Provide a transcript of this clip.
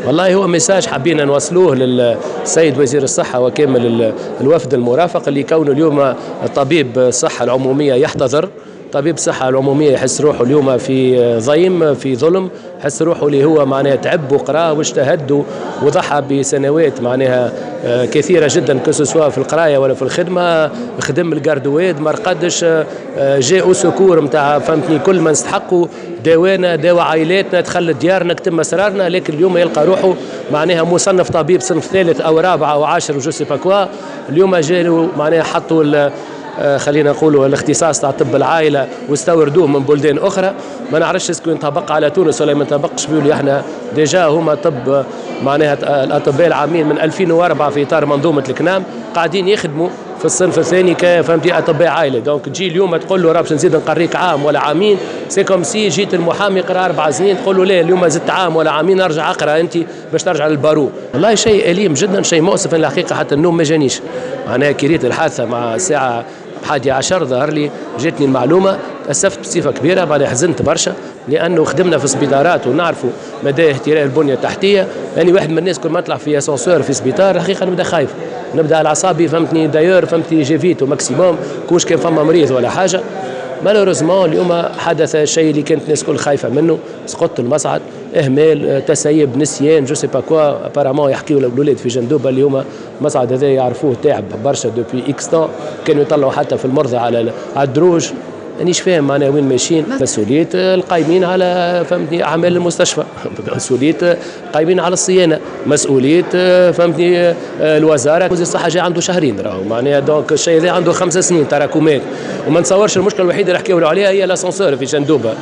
والله هو ميساج حابين نوصلوه للسيد وزير الصحة وكامل الوفد المرافق، اللي كونه اليوم طبيب الصحة العمومية يحتضر، طبيب الصحة العمومية يحس روحه اليوم في ضيم، في ظلم، يحس روحه اللي هو معناها تعب وقرا واجتهد وضحى بسنوات معناها كثيرة جدا كسوا في القراية ولا في الخدمة، خدم الجاردواد ما رقدش، جاء سكور نتاع فهمتني كل ما نستحقوا، داوانا داوا عائلاتنا، دخل ديارنا، كتم اسرارنا، لكن اليوم يلقى روحه معناها مصنف طبيب صنف ثالث او رابع او عاشر وجو سي با كوا. اليوم جاوا معناها حطوا خلينا نقولوا الاختصاص تاع طب العائله واستوردوه من بلدان اخرى، ما نعرفش اسكو ينطبق على تونس ولا ما ينطبقش. بيقولوا احنا ديجا هما طب معناها الاطباء العامين من 2004 في اطار منظومه الكنام قاعدين يخدموا في الصنف الثاني فهمتي اطباء عائله. دونك تجي اليوم تقول له راه باش نزيد نقريك عام ولا عامين، سي كوم سي جيت المحامي قرا 4 سنين تقول له لا اليوم زدت عام ولا عامين ارجع اقرا انت باش ترجع للبارو. والله شيء اليم جدا، شيء مؤسف الحقيقه، حتى النوم ما جانيش. معناها كي ريت الحادثه مع الساعه 11 ظهر لي جاتني المعلومه، تاسفت بصفه كبيره، بعد حزنت برشا لانه خدمنا في سبيطارات ونعرفوا مدى اهتراء البنيه التحتيه. يعني واحد من الناس كل ما اطلع في اسانسور في سبيطار الحقيقه نبدا خايف، نبدا على اعصابي فهمتني. دايور فهمتني جيفيتو ماكسيموم كوش كان فما مريض ولا حاجه. مالوريزمون اليوم حدث الشيء اللي كانت الناس كل خايفه منه، سقوط المصعد، اهمال، تسيب، نسيان، جو سي با كوا. ابارامون يحكيوا الاولاد في جندوبه اللي هما المصعد هذا يعرفوه تعب برشا دوبي اكس طون، كانوا يطلعوا حتى في المرضى على الدروج. مانيش فاهم معناها وين ماشيين. مسؤوليه القايمين على فهمتني اعمال المستشفى، مسؤوليه القايمين على الصيانه، مسؤوليه فهمتني الوزاره. وزير الصحه جاي عنده شهرين راهو معناها، دونك الشيء هذا عنده 5 سنين تراكمات، وما نتصورش المشكله الوحيده اللي حكيوا عليها هي الاسانسور في جندوبه.